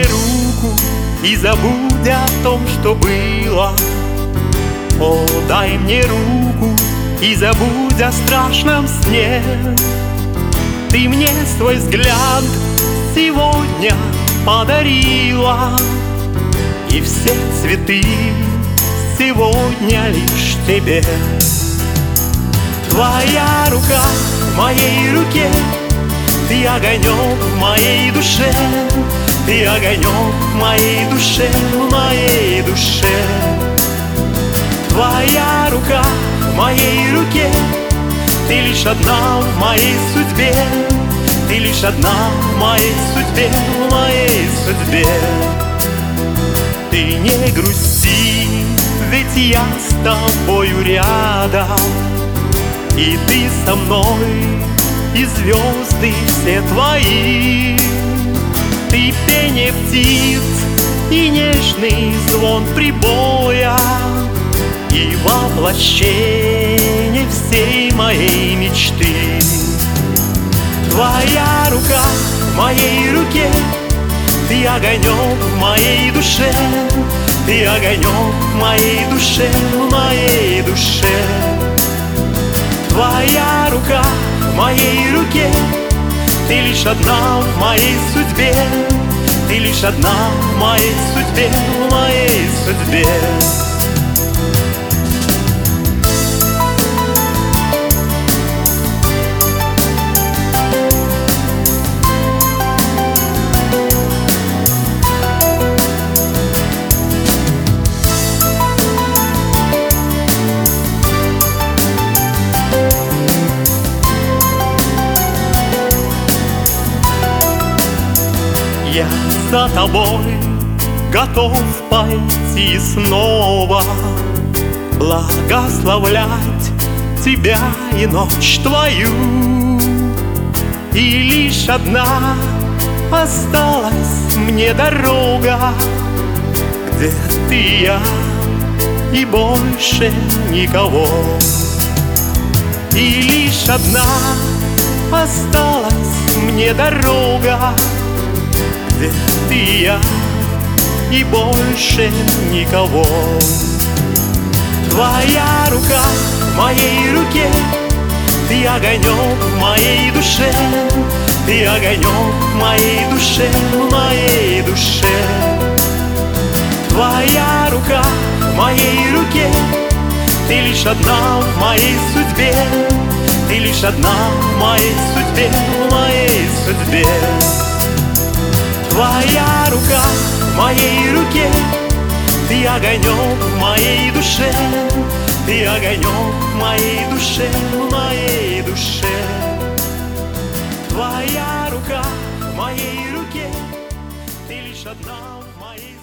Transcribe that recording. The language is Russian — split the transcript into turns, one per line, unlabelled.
мне руку и забудь о том, что было. О, дай мне руку и забудь о страшном сне. Ты мне свой взгляд сегодня подарила, и все цветы сегодня лишь тебе. Твоя рука в моей руке, ты огонек в моей душе, ты огонек в моей душе, в моей душе. Твоя рука в моей руке, ты лишь одна в моей судьбе, ты лишь одна в моей судьбе, в моей судьбе. Ты не грусти, ведь я с тобою рядом, и ты со мной, и звезды все твои. Ты пение птиц и нежный звон прибоя, и воплощение всей моей мечты. Твоя рука в моей руке, ты огонек в моей душе, ты огонек в моей душе, в моей душе. Твоя рука в моей руке, ты лишь одна в моей судьбе, ты лишь одна в моей судьбе, в моей судьбе. Я за тобой готов пойти снова, благословлять тебя и ночь твою. И лишь одна осталась мне дорога, где ты и я, и больше никого. И лишь одна осталась мне дорога, где ты и я, и больше никого. Твоя рука в моей руке, ты огонек в моей душе, ты огонек в моей душе, в моей душе. Твоя рука в моей руке, ты лишь одна в моей судьбе, ты лишь одна в моей судьбе, в моей судьбе. Твоя рука в моей руке, ты огонек в моей душе, ты огонек в моей душе, в моей душе. Твоя рука в моей руке, ты лишь одна в моей